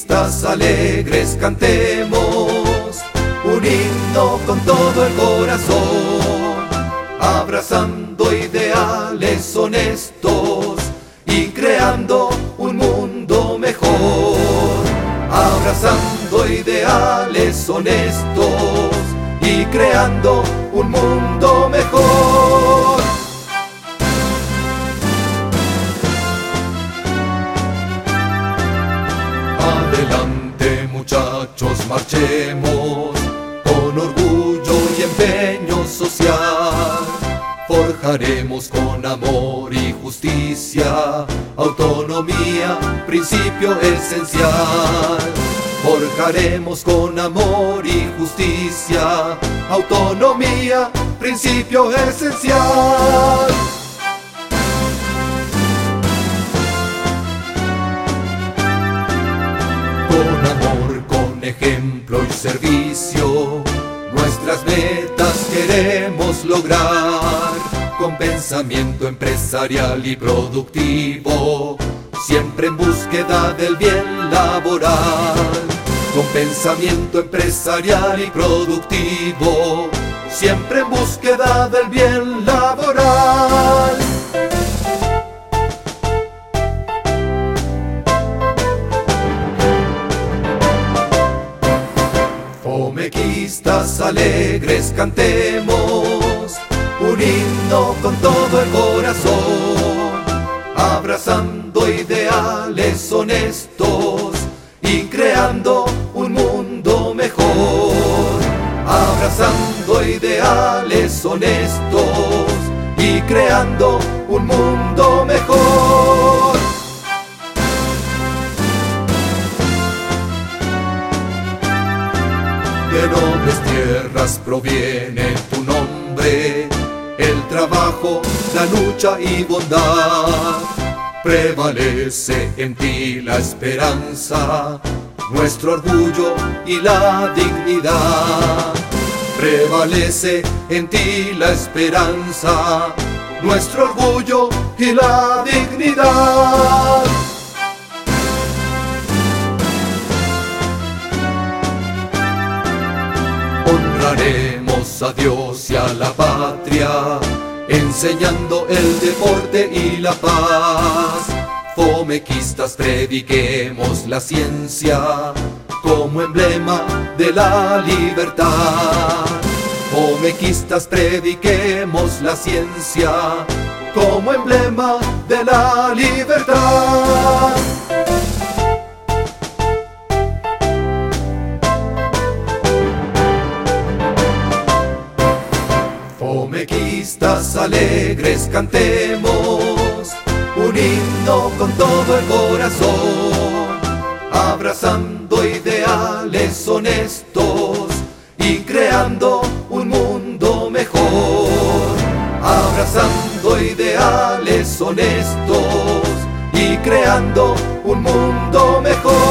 Fomequistas alegres cantemos un himno con todo el corazón, abrazando ideales honestos y creando un mundo mejor. Abrazando ideales honestos y creando un mundo mejor. Adelante muchachos, marchemos con orgullo y empeño social. Forjaremos con amor y justicia autonomía, principio esencial. Forjaremos con amor y justicia autonomía, principio esencial. Con amor, con ejemplo y servicio, nuestras metas queremos lograr. Con pensamiento empresarial y productivo, siempre en búsqueda del bien laboral. Con pensamiento empresarial y productivo, siempre en búsqueda del bien laboral. Fomequistas alegres cantemos un himno con todo el corazón, abrazando ideales honestos y creando un mundo mejor. Abrazando ideales honestos y creando un mundo mejor. De nobles tierras proviene tu nombre, el trabajo, la lucha y bondad. Prevalece en ti la esperanza, nuestro orgullo y la dignidad. Prevalece en ti la esperanza, nuestro orgullo y la dignidad. Honraremos a Dios y a la patria, enseñando el deporte y la paz. Fomequistas prediquemos la ciencia como emblema de la libertad. Fomequistas prediquemos la ciencia como emblema de la libertad. Fomequistas alegres cantemos un himno con todo el corazón, abrazando ideales honestos y creando un mundo mejor. Abrazando ideales honestos y creando un mundo mejor.